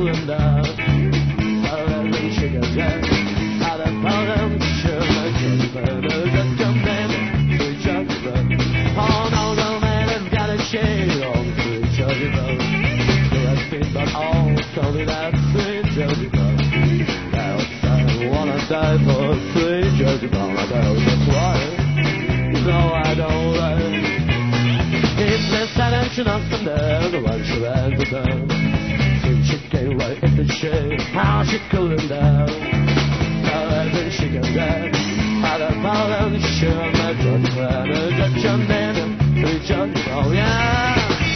cooling down. And then she goes down. Out of bottom, she'll make it better. Just jump in, switch up the road. Oh no, no man has got a shade on the switch of the road. So that's been but all told it that switch of the road. I wanna die for sweet judgment. I know that's why. No, I don't like. It's the selection of the nerve, the one she ran the down. Since she came right in the shade, how she cooling down. How then she goes down. How the bottom, she'll make judgment. A judgment, sweet judgment, oh yeah.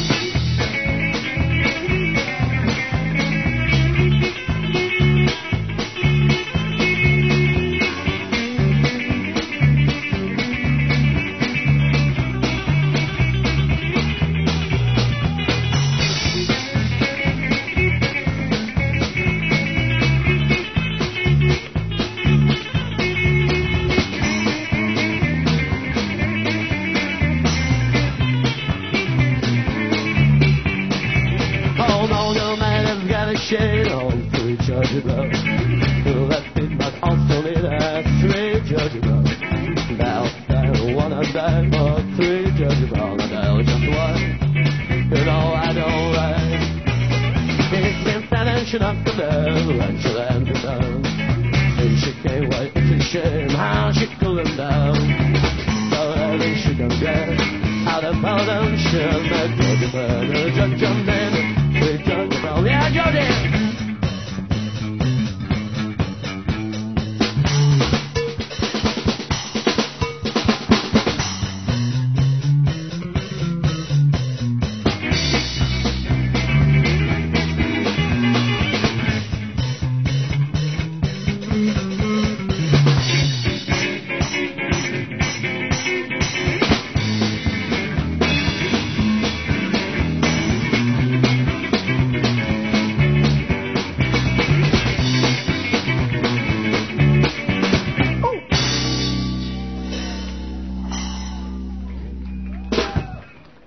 Shade on three judges love. Who left it but also need a three judges love. Now I wanna die for three judges love. I know just one. You know I don't like. It's the intention of the love and she'll end it down. And she came right into shame. How she cooling down. So then she can get out of bottom. She'll make judgment. Just jump in. Three judges love. Yeah,